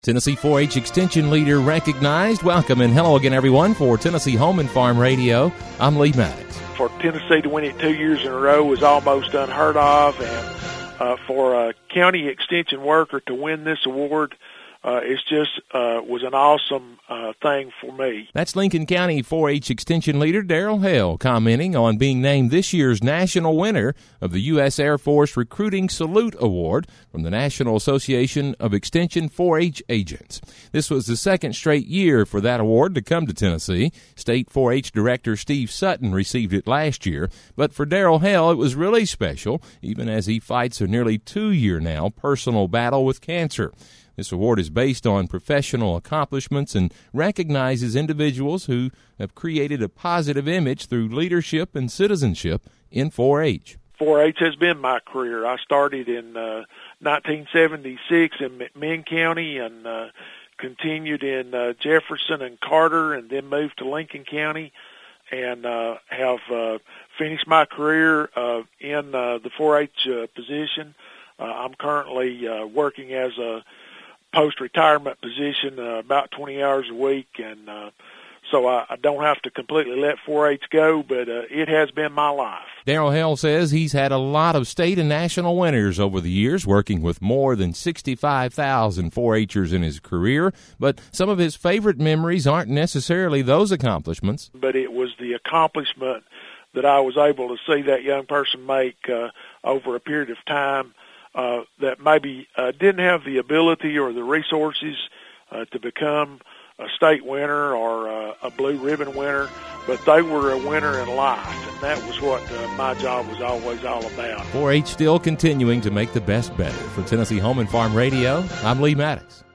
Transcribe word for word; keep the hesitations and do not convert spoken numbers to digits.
Tennessee four H Extension Leader recognized. Welcome and hello again, everyone, for Tennessee Home and Farm Radio. I'm Lee Maddox. For Tennessee to win it two years in a row was almost unheard of, and uh, for a county extension worker to win this award, uh, it's just uh, was an awesome uh, thing for me. That's Lincoln County four H Extension Leader Darrell Hale commenting on being named this year's national winner of the U S Air Force Recruiting Salute Award from the National Association of Extension four H Agents. This was the second straight year for that award to come to Tennessee. State four H Director Steve Sutton received it last year, but for Darrell Hale, it was really special, even as he fights a nearly two-year now personal battle with cancer. This award is based on professional accomplishments and recognizes individuals who have created a positive image through leadership and citizenship in four H. four H has been my career. I started in uh, nineteen seventy-six in McMinn County and uh, continued in uh, Jefferson and Carter, and then moved to Lincoln County, and uh, have uh, finished my career uh, in uh, the four H uh, position. Uh, I'm currently uh, working as a post-retirement position, uh, about twenty hours a week, and uh, so I, I don't have to completely let four H go, but uh, it has been my life. Darrell Hale says he's had a lot of state and national winners over the years, working with more than sixty-five thousand four H'ers in his career, but some of his favorite memories aren't necessarily those accomplishments. But it was the accomplishment that I was able to see that young person make uh, over a period of time uh, that maybe uh, didn't have the ability or the resources uh, to become a state winner or uh, a blue ribbon winner, but they were a winner in life, and that was what uh, my job was always all about. four H still continuing to make the best better. For Tennessee Home and Farm Radio, I'm Lee Maddox.